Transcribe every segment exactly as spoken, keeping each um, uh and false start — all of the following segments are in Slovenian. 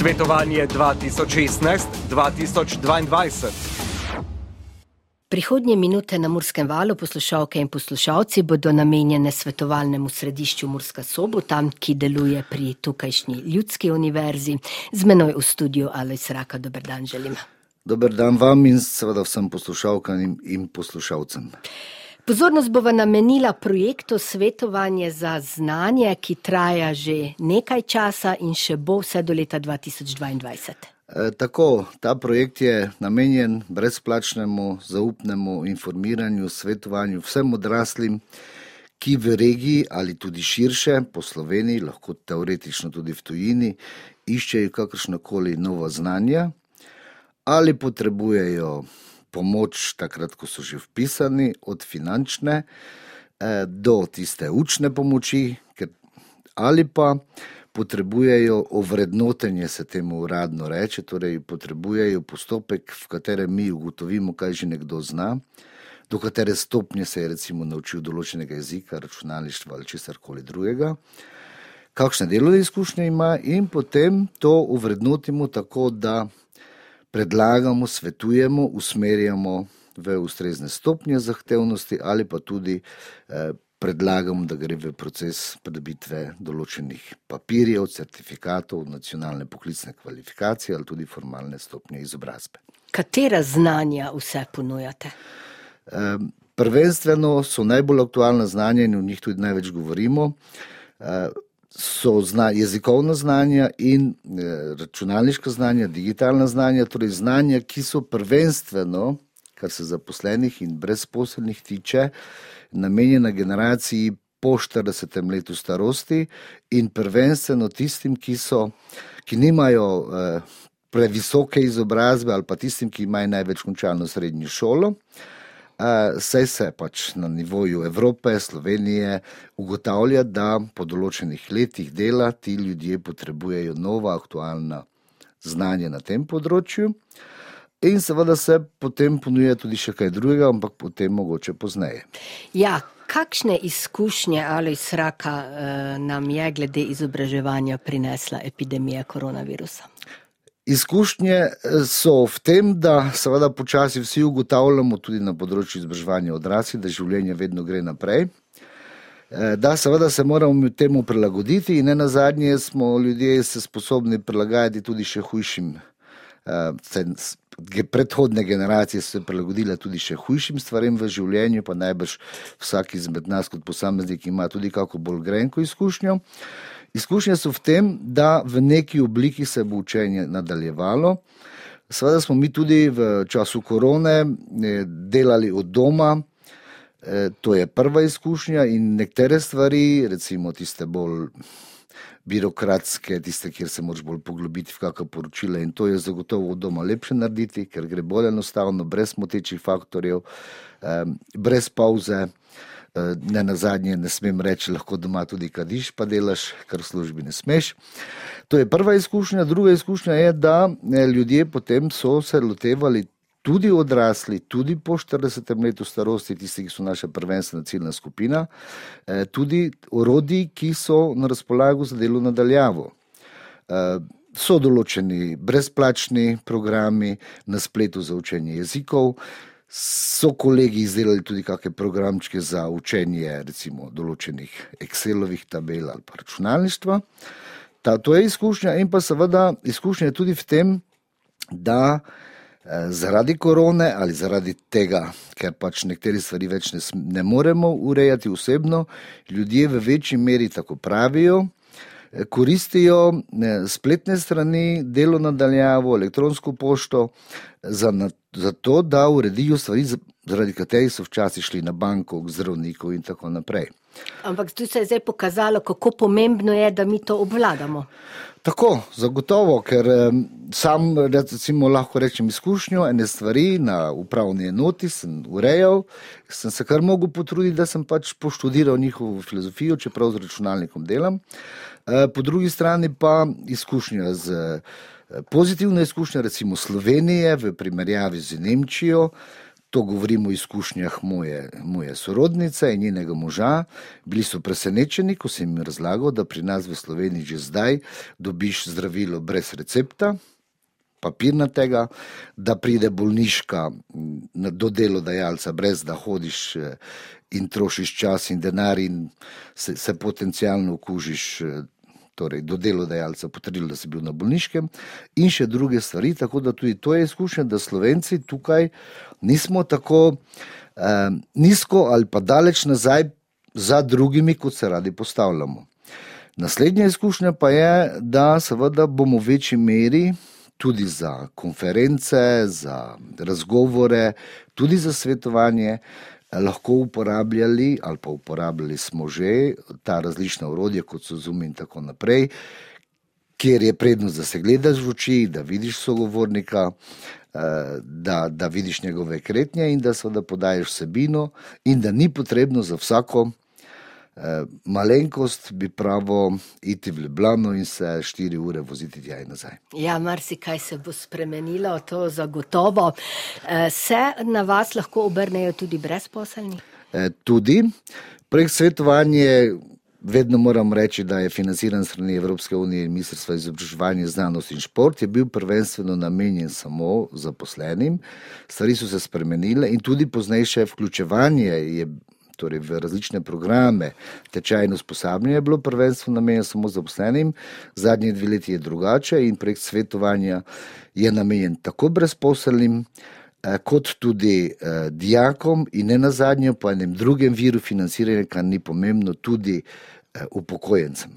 Svetovanje dva tisoč šestnajst dva tisoč dvaindvajset. Prihodnje minute na Murskem valu, poslušalke in poslušalci, bodo namenjene svetovalnemu središču Murska Sobota, ki deluje pri tukajšnji Ljudski univerzi. Z menoj v studiu Alojz Raka. Dober dan želim. Dober dan vam in seveda vsem poslušalkam in poslušalcem. Pozornost bova namenila projektu Svetovanje za znanje, ki traja že nekaj časa in še bo vse do leta dva tisoč dvaindvajset. E, tako, ta projekt je namenjen brezplačnemu, zaupnemu informiranju, svetovanju vsem odraslim, ki v regiji ali tudi širše po Sloveniji, lahko teoretično tudi v tujini, iščejo kakršnakoli nova znanja ali potrebujejo pomoč takrat, ko so že vpisani, od finančne eh, do tiste učne pomoči, ker, ali pa potrebujejo ovrednotenje, se temu uradno reče, torej potrebujejo postopek, v katerem mi ugotovimo, kaj že nekdo zna, do katere stopnje se je recimo naučil določenega jezika, računalništva ali česarkoli drugega, kakšne delovne izkušnje ima in potem to ovrednotimo tako, da predlagamo, svetujemo, usmerjamo v ustrezne stopnje zahtevnosti ali pa tudi eh, predlagamo, da gre v proces pridobitve določenih papirjev, certifikatov, nacionalne poklicne kvalifikacije ali tudi formalne stopnje izobrazbe. Katera znanja vse ponujate? Eh, prvenstveno so najbolj aktualna znanja in o njih tudi največ govorimo. Eh, so zna, jezikovna znanja in e, računalniška znanja, digitalna znanja, torej znanja, ki so prvenstveno, kar se zaposlenih in brezposelnih tiče, namenjena generaciji po štiridesetem letu starosti in prvenstveno tistim, ki so, ki nimajo e, previsoke izobrazbe ali pa tistim, ki imajo največ končano srednjo šolo. Uh, saj se pač na nivoju Evrope, Slovenije ugotavlja, da po določenih letih dela ti ljudje potrebujejo nova, aktualna znanja na tem področju in seveda se potem ponuja tudi še kaj drugega, ampak potem mogoče pozneje. Ja, kakšne izkušnje, Alojz Raka, nam je glede izobraževanja prinesla epidemija koronavirusa? Izkušnje so v tem, da seveda počasi vsi ugotavljamo tudi na področju izobraževanja odraslih, da življenje vedno gre naprej, da seveda se moramo temu prilagoditi in nenazadnje smo ljudje se sposobni prilagajati tudi še hujšim. Predhodne generacije so se prilagodile tudi še hujšim stvarem v življenju, pa najbrž vsak izmed nas kot posameznik ima tudi kako bolj grenko izkušnjo. Izkušnje so v tem, da v neki obliki se bo učenje nadaljevalo. Seveda smo mi tudi v času korone delali od doma, to je prva izkušnja in nekatere stvari, recimo tiste bolj birokratske, tiste, kjer se moraš bolj poglobiti v kakšna poročila in to je zagotovo od doma lepše narediti, ker gre bolj enostavno, brez motečih faktorjev, brez pauze. Ne nazadnje ne smem reči, lahko doma tudi kadiš, pa delaš, kar v službi ne smeš. To je prva izkušnja. Druga izkušnja je, da ljudje potem so se lotevali, tudi odrasli, tudi po štiridesetem letu starosti, tisti, ki so naša prvenstvena ciljna skupina, tudi orodji, ki so na razpolago za delo nadaljavo. So določeni brezplačni programi na spletu za učenje jezikov, so kolegi izdelali tudi kakšne programčke za učenje recimo določenih Excelovih tabel ali pa računalništva. Ta, to je izkušnja in pa seveda izkušnja je tudi v tem, da eh, zaradi korone ali zaradi tega, ker pač nekateri stvari več ne, ne moremo urejati osebno, ljudje v večji meri tako pravijo, koristijo spletne strani, delo nadaljavo, elektronsko pošto za, za to, da uredijo stvari, zaradi katerih so včasih šli na banko, k zdravniku in tako naprej. Ampak tu se je zdaj pokazalo, kako pomembno je, da mi to obvladamo. Tako, zagotovo, ker sam recimo lahko rečem izkušnjo, ene stvari na upravni enoti sem urejal, sem se kar mogel potruditi, da sem pač poštudiral njihovo filozofijo, čeprav z računalnikom delam. Po drugi strani pa izkušnja z pozitivna izkušnja recimo Slovenije v primerjavi z Nemčijo. to govorimo o izkušnjah moje, moje sorodnice in njenega moža. Bili so presenečeni, ko sem jim razlagal, da pri nas v Sloveniji že zdaj dobiš zdravilo brez recepta, papirnatega, da pride bolniška do delodajalca brez da hodiš in trošiš čas in denar in se, se potencialno okužiš, torej do delodajalca potrdilo, da si bil na bolniškem in še druge stvari, tako da tudi to je izkušnja, da Slovenci tukaj nismo tako eh, nizko ali pa daleč nazaj za drugimi, kot se radi postavljamo. Naslednja izkušnja pa je, da seveda bomo v večji meri tudi za konference, za razgovore, tudi za svetovanje lahko uporabljali ali pa uporabljali smo že ta različna orodja, kot so Zoom in tako naprej, kjer je prednost, da se gledaš v oči, da vidiš sogovornika, da, da vidiš njegove kretnje in da seveda podaješ vsebino in da ni potrebno za vsako malenkost, bi pravo, iti v Ljubljano in se štiri ure voziti tja in nazaj. Ja, marsikaj se bo spremenilo, to zagotovo. Se na vas lahko obrnejo tudi brezposelni? Tudi. Projekt svetovanje, vedno moram reči, da je financiran strani Evropske unije in Ministrstva za izobraževanje, znanost in šport, je bil prvenstveno namenjen samo zaposlenim. Stvari so se spremenile in tudi poznejše vključevanje je torej v različne programe, tečajno usposabljanje je bilo prvenstveno namenjeno samo zaposlenim, zadnje dve leti je drugače in projekt svetovanja je namenjen tako brezposelnim, kot tudi eh, dijakom in ne nazadnje po enem drugem viru financiranja, kar ni pomembno, tudi eh, upokojencem.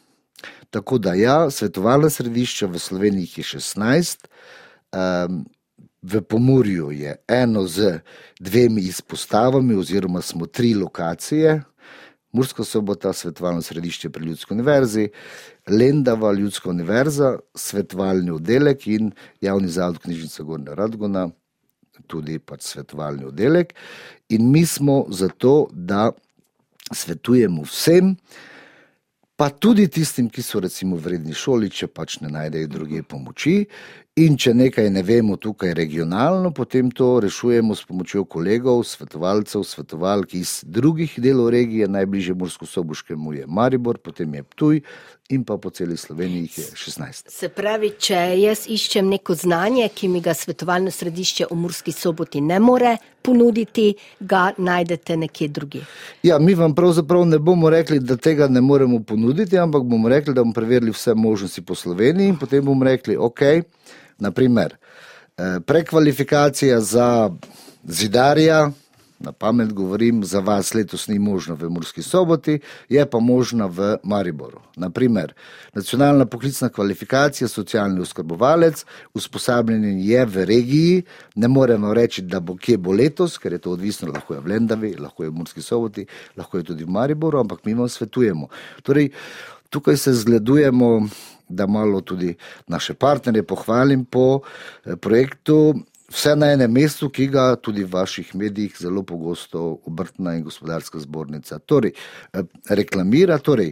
Tako da ja, svetovalna središča v Sloveniji je šestnajst, eh, v Pomurju je eno z dvemi izpostavami oziroma smo tri lokacije, Murska Sobota, svetovalno središče pri Ljudski univerzi, Lendava, Ljudska univerza, svetovalni oddelek in javni zavod Knjižnica Gornja Radgona, tudi pač svetovalni oddelek. In mi smo zato, da svetujemo vsem, pa tudi tistim, ki so recimo v redni šoli, če pač ne najdejo druge pomoči. In če nekaj ne vemo tukaj regionalno, potem to rešujemo s pomočjo kolegov, svetovalcev, svetovalk iz drugih delov regije, najbližje Murskosoboškemu je Maribor, potem je Ptuj in pa po celi Sloveniji jih je šestnajst. Se pravi, če jaz iščem neko znanje, ki mi ga svetovalno središče v Murski Soboti ne more ponuditi, ga najdete nekje drugje. Ja, mi vam pravzaprav ne bomo rekli, da tega ne moremo ponuditi, ampak bomo rekli, da bomo preverili vse možnosti po Sloveniji in potem bomo rekli, ok, naprimer, prekvalifikacija za zidarja, na pamet govorim, za vas letos ni možna v Murski Soboti, je pa možna v Mariboru. Naprimer, nacionalna poklicna kvalifikacija, socialni oskrbovalec, usposabljanje je v regiji, ne moremo reči, da bo kje bo letos, ker je to odvisno, lahko je v Lendavi, lahko je v Murski Soboti, lahko je tudi v Mariboru, ampak mi vam svetujemo. Torej, tukaj se zgledujemo, da malo tudi naše partnerje pohvalim po projektu Vse na enem mestu, ki ga tudi v vaših medijih zelo pogosto Obrtna in gospodarska zbornica torej reklamira. Torej,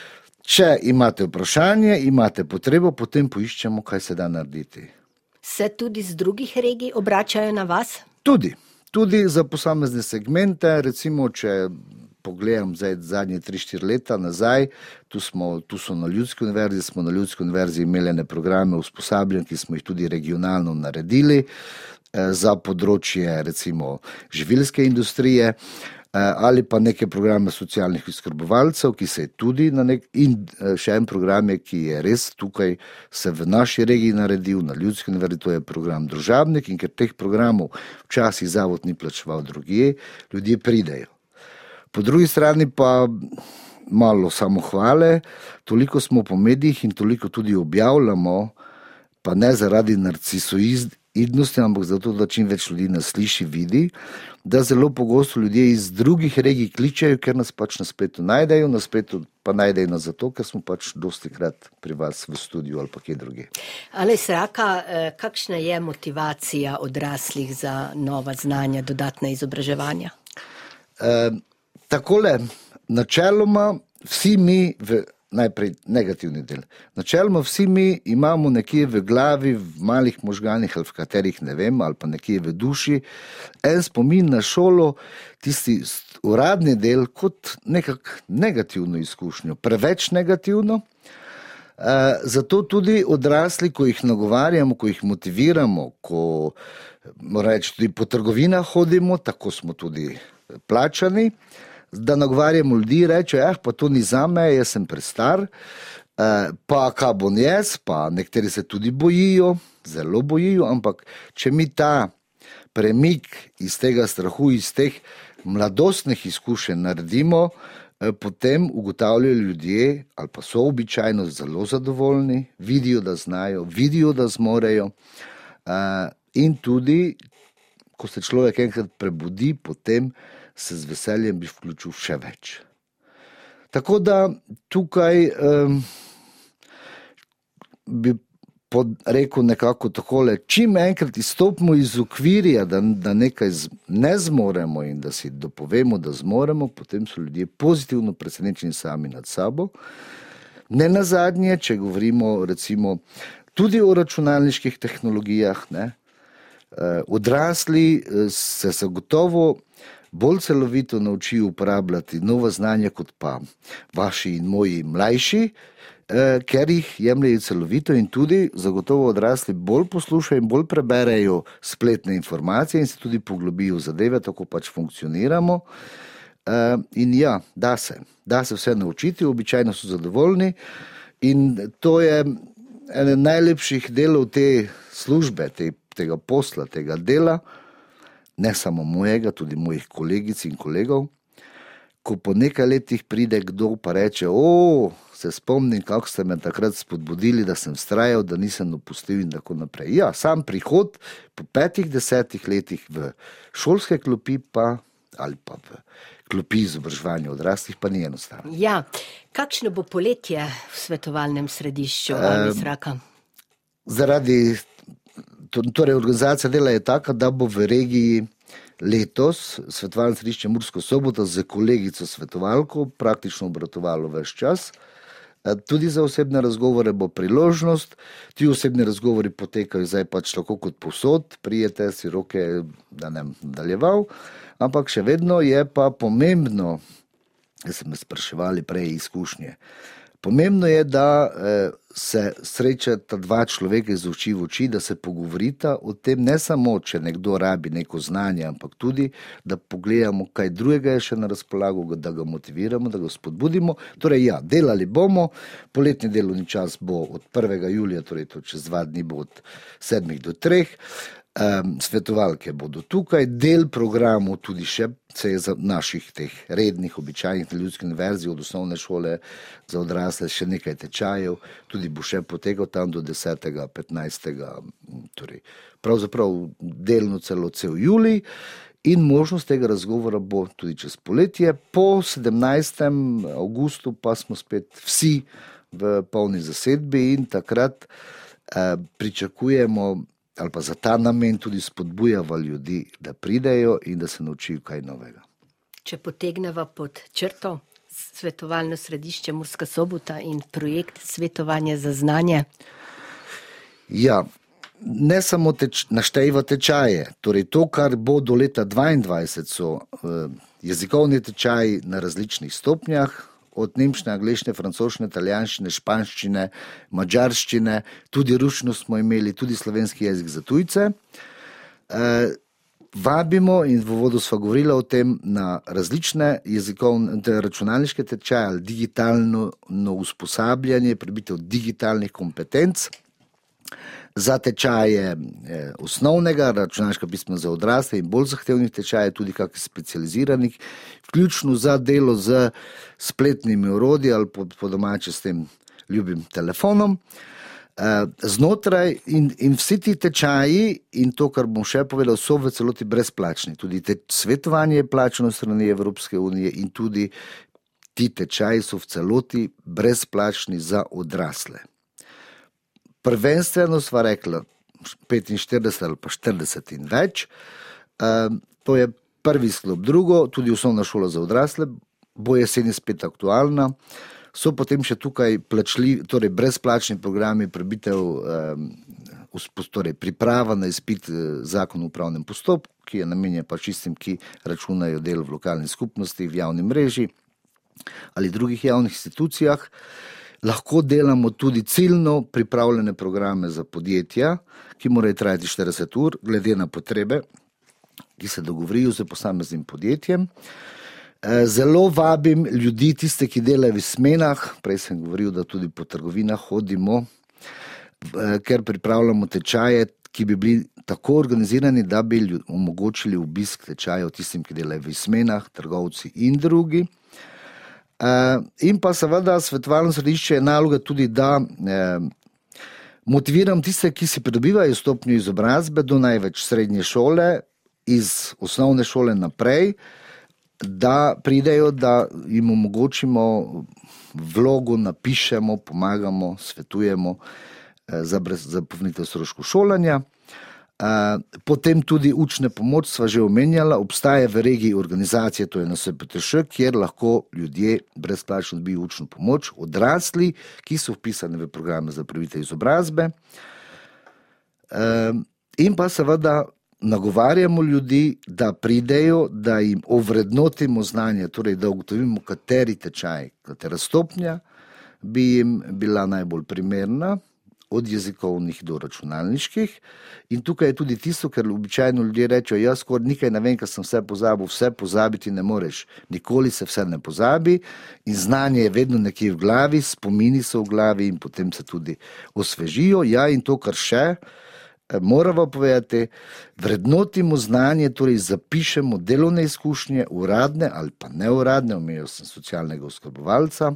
če imate vprašanje, imate potrebo, potem poiščemo, kaj se da narediti. Se tudi z drugih regij obračajo na vas? Tudi. Tudi za posamezne segmente, recimo, če pogledam zdaj zadnje tri štiri leta nazaj, tu, smo, tu so na Ljudski univerzi, smo na Ljudski univerzi imeli ene programe usposabljanja, ki smo jih tudi regionalno naredili eh, za področje recimo živilske industrije eh, ali pa neke programe socialnih oskrbovalcev, ki se je tudi na nek in eh, še en program je, ki je res tukaj se v naši regiji naredil, na Ljudski univerzi, to je program Družabnik in ker teh programov včasih zavod ni plačeval drugje, ljudje pridejo. Po drugi strani pa malo samohvale, toliko smo po medijih in toliko tudi objavljamo, pa ne zaradi narcisoidnosti, ampak zato, da čim več ljudi nas sliši, vidi, da zelo pogosto ljudje iz drugih regij kličejo, ker nas pač na spletu najdejo, na spletu pa najdejo nas zato, ker smo pač dosti krat pri vas v studiu ali pa kje druge. Aleš Raka, kakšna je motivacija odraslih za nova znanja, dodatna izobraževanja? E, Takole, načeloma vsi mi v najprej negativni del. Načeloma vsi mi imamo nekje v glavi, v malih možganih ali v katerih ne vem, ali pa nekje v duši, en spomin na šolo, tisti uradni del kot nekak negativno izkušnjo, preveč negativno. Uh, zato tudi odrasli, ko jih nagovarjamo, ko jih motiviramo, ko reči, tudi po trgovinah hodimo, tako smo tudi plačani, da nagovarjamo ljudi, reče, eh, pa to ni zame, jaz sem prestar, uh, pa kaj bom jaz, pa nekateri se tudi bojijo, zelo bojijo, ampak če mi ta premik iz tega strahu, iz teh mladostnih izkušenj naredimo, potem ugotavljajo ljudje, ali pa so običajno zelo zadovoljni, vidijo, da znajo, vidijo, da zmorejo in tudi, ko se človek enkrat prebudi, potem se z veseljem bi vključil še več. Tako da tukaj um, bi rekel nekako takole, čim enkrat izstopimo iz okvirja, da, da nekaj ne zmoremo in da si dopovemo, da zmoremo, potem so ljudje pozitivno presenečeni sami nad sabo. Ne nazadnje, če govorimo recimo tudi o računalniških tehnologijah, ne, odrasli se zagotovo bolj celovito naučijo uporabljati nova znanja kot pa vaši in moji mlajši, ker jih jemljajo celovito in tudi zagotovo odrasli bolj poslušajo in bolj preberejo spletne informacije in se tudi poglobijo v zadeve, tako pač funkcioniramo. In ja, da se, da se vse naučiti, običajno so zadovoljni in to je ene najlepših delov te službe, te, tega posla, tega dela, ne samo mojega, tudi mojih kolegic in kolegov, ko po nekaj letih pride kdo pa reče, o, se spomnim, kako ste me takrat spodbudili, da sem vztrajal, da nisem opustil in tako naprej. Ja, sam prihod po petih, desetih letih v šolske klopi pa, ali pa v klopi izobraževanja odraslih, pa ni enostavno. Ja, kakšno bo poletje v svetovalnem središču Alojz Rakl? Zaradi, torej organizacija dela je taka, da bo v regiji letos svetovalno središče Murska Sobota z kolegico svetovalko praktično obratovalo ves čas. Tudi za osebne razgovore bo priložnost, ti osebni razgovori potekajo zdaj pač tako kot povsod, prijete si roke, da ne nadaljeval, ampak še vedno je pa pomembno, da se me spraševali prej izkušnje, pomembno je, da se srečata dva človeka iz oči v oči, da se pogovorita o tem, ne samo, če nekdo rabi neko znanje, ampak tudi, da pogledamo, kaj drugega je še na razpolago, da ga motiviramo, da ga spodbudimo. Torej ja, delali bomo, poletni delovni čas bo od prvega julija, torej to čez dva dni bo od sedmih do treh, um, svetovalke bodo tukaj, del programov tudi še, se je za naših teh rednih, običajnih na Ljudski univerzi, od osnovne šole za odrasle še nekaj tečajev, tudi bo še potekal tam do desetega, petnajstega, torej pravzaprav delno celo cel julij in možnost tega razgovora bo tudi čez poletje. Po sedemnajstem avgustu pa smo spet vsi v polni zasedbi in takrat eh, pričakujemo ali pa za ta namen tudi spodbujava ljudi, da pridejo in da se naučijo kaj novega. Če potegneva pod črto svetovalno središče Murska Sobota in projekt svetovanja za znanje? Ja, ne samo teč, naštejva tečaje, torej to, kar bo do leta dvaindvajset, so eh, jezikovni tečaji na različnih stopnjah, od nemščine, angleščine, francoščine, italijanščine, španščine, madžarščine, tudi ruščino smo imeli, tudi slovenski jezik za tujce. E, vabimo in v uvodu sva govorila o tem na različne jezikovne, računalniške tečaje ali digitalno usposabljanje, pridobitev digitalnih kompetenc. Za tečaje eh, osnovnega, računalniška pisma za odrasle in bolj zahtevnih tečaje, tudi kakih specializiranih, vključno za delo z spletnimi orodji ali po, po domače s tem ljubim telefonom. Eh, znotraj in, in vsi ti tečaji in to, kar bom še povedal, so v celoti brezplačni. Tudi te svetovanje je plačano strani Evropske unije in tudi ti tečaji so v celoti brezplačni za odrasle. Prvenstveno sva rekla petinštirideset ali pa štirideset in več, e, to je prvi sklop. Drugo, tudi osnovna šola za odrasle, bo jeseni spet aktualna. So potem še tukaj plačljivi, torej brezplačni programi prebitev, torej priprava na izpit zakon o upravnem postopku, ki je namenjen pač tistim, ki računajo delo v lokalni skupnosti, v javni mreži ali drugih javnih institucijah. Lahko delamo tudi ciljno pripravljene programe za podjetja, ki morajo trajati štirideset ur, glede na potrebe, ki se dogovorijo z posameznim podjetjem. Zelo vabim ljudi, tiste, ki delajo v smenah, prej sem govoril, da tudi po trgovinah hodimo, ker pripravljamo tečaje, ki bi bili tako organizirani, da bi omogočili obisk tečajev tistim, ki delajo v smenah, trgovci in drugi. In pa seveda svetovalno središče je naloga tudi, da motiviram tiste, ki si pridobivajo stopnjo izobrazbe do največ srednje šole, iz osnovne šole naprej, da pridejo, da jim omogočimo vlogo, napišemo, pomagamo, svetujemo za, za povrnitev stroškov šolanja. Potem tudi učne pomoč, sva že omenjala, obstaja v regiji organizacije, to je na S P T Š, kjer lahko ljudje brezplačno dobijo učno pomoč, odrasli, ki so vpisani v programe za pridobitev izobrazbe. In pa seveda nagovarjamo ljudi, da pridejo, da jim ovrednotimo znanje, torej da ugotovimo, kateri tečaj, katera stopnja bi jim bila najbolj primerna, od jezikovnih do računalniških. In tukaj je tudi tisto, ker običajno ljudje rečejo, jaz skoraj nikaj ne vem, ker sem vse pozabil, vse pozabiti ne moreš. Nikoli se vse ne pozabi in znanje je vedno nekje v glavi, spomini so v glavi in potem se tudi osvežijo. Ja, in to, kar še moramo povedati, vrednotimo znanje, torej zapišemo delovne izkušnje, uradne ali pa neuradne, omenil sem socialnega oskrbovalca,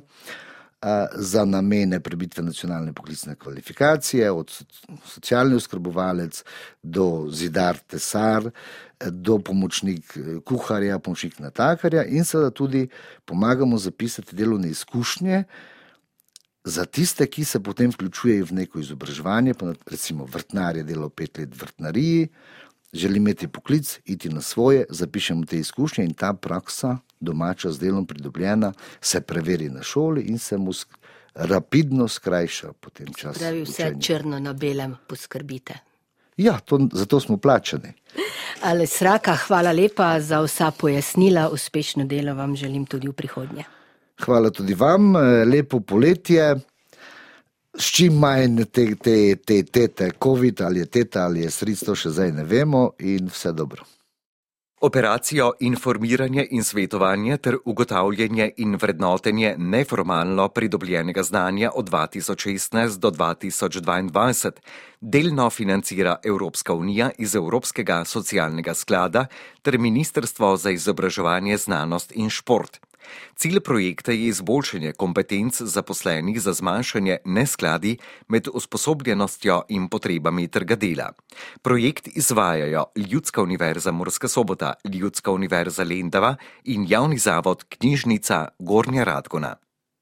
za namene pridobitve nacionalne poklicne kvalifikacije, od socialni oskrbovalec do zidar, tesar, do pomočnik kuharja, pomočnik natakarja in seveda tudi pomagamo zapisati delovne izkušnje za tiste, ki se potem vključujejo v neko izobraževanje, recimo vrtnar je delal pet let v vrtnariji, želi imeti poklic, iti na svoje, zapišemo te izkušnje in ta praksa domača z delom pridobljena se preveri na šoli in se mu rapidno skrajša potem čas učenja. Pravi, vse črno na belem poskrbite. Ja, to, zato smo plačani. Alojz Rakah, hvala lepa za vsa pojasnila, uspešno delo vam želim tudi v prihodnje. Hvala tudi vam, lepo poletje, s čim manj te, te, te tete COVID, ali je teta ali je stric, to še zdaj ne vemo in vse dobro. Operacijo informiranje in svetovanje ter ugotavljanje in vrednotenje neformalno pridobljenega znanja od dva tisoč šestnajst do dva tisoč dvaindvajset delno financira Evropska unija iz Evropskega socialnega sklada ter Ministrstvo za izobraževanje, znanost in šport. Cilj projekta je izboljšanje kompetenc zaposlenih za zmanjšanje neskladij med usposobljenostjo in potrebami trga dela. Projekt izvajajo Ljudska univerza Murska Sobota, Ljudska univerza Lendava in javni zavod Knjižnica Gornja Radgona.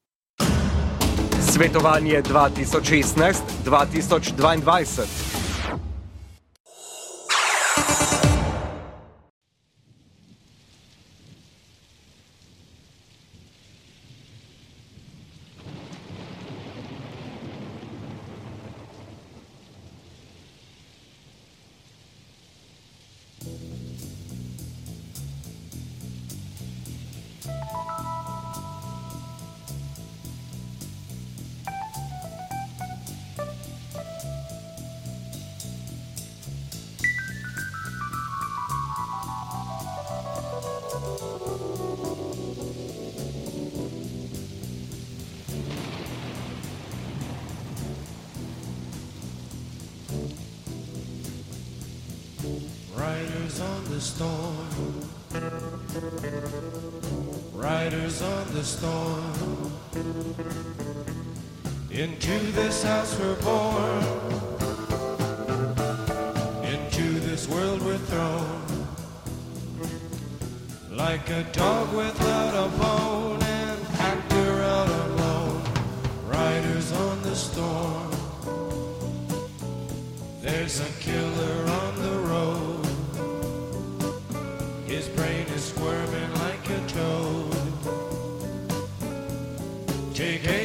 Svetovanje dva tisoč šestnajst dva tisoč dvaindvajset. Riders on the storm, riders on the storm, into this house we're born, into this world we're thrown, like a dog without a bone, and actor out alone. Riders on the storm, there's a killer on the road. His brain is squirming like a toad. Take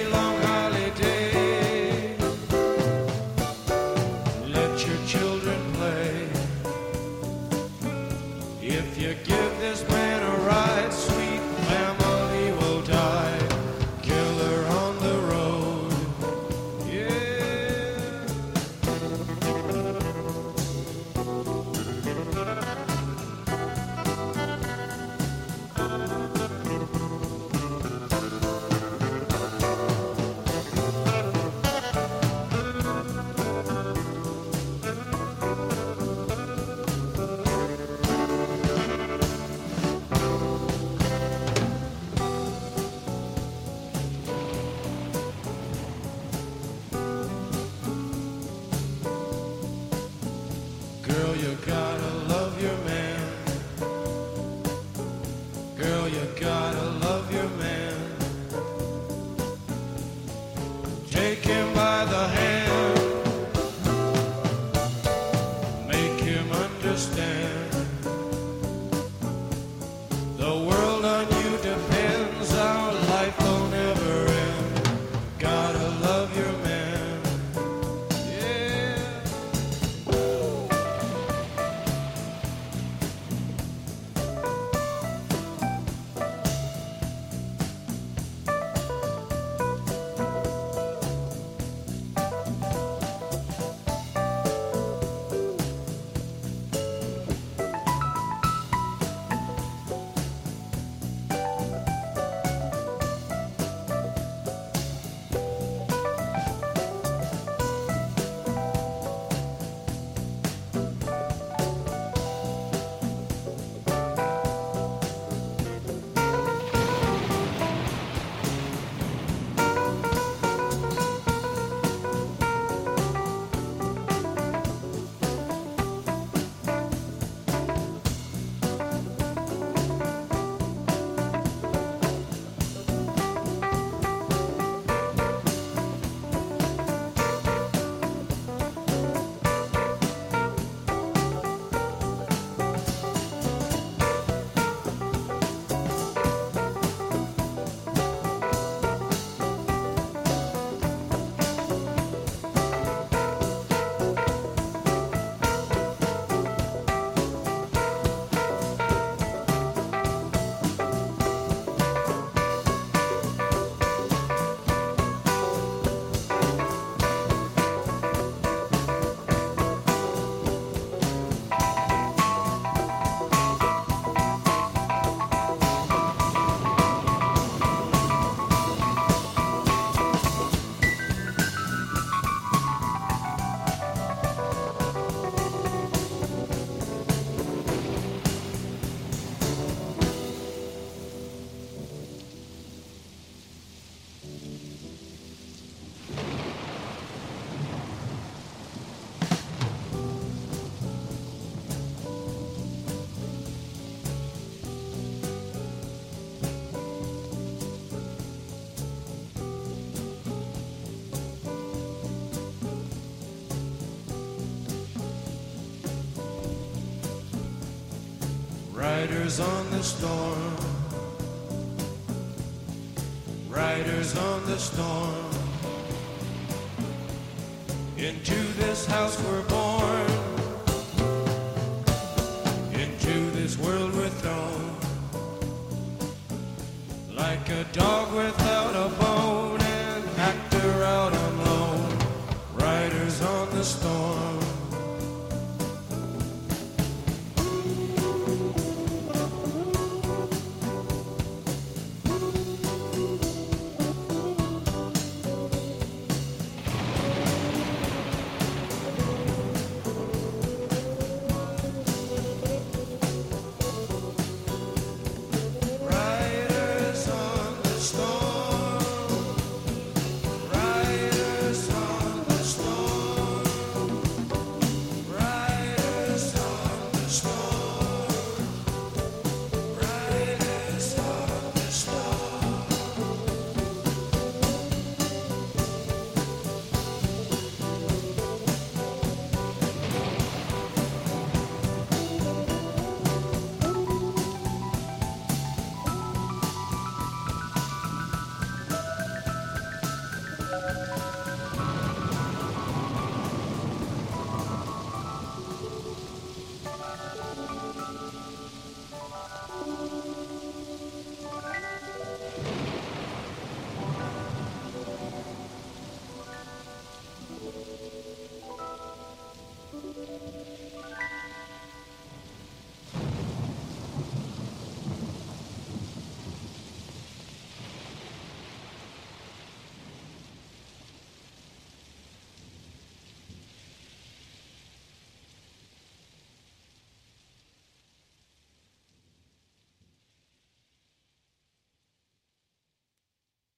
Riders on the storm, riders on the storm. Into this house we're born, into this world we're thrown, like a dog without a bone, an actor out on loan. Riders on the storm. Riders on the storm, riders on the storm, riders on the storm, riders on the storm.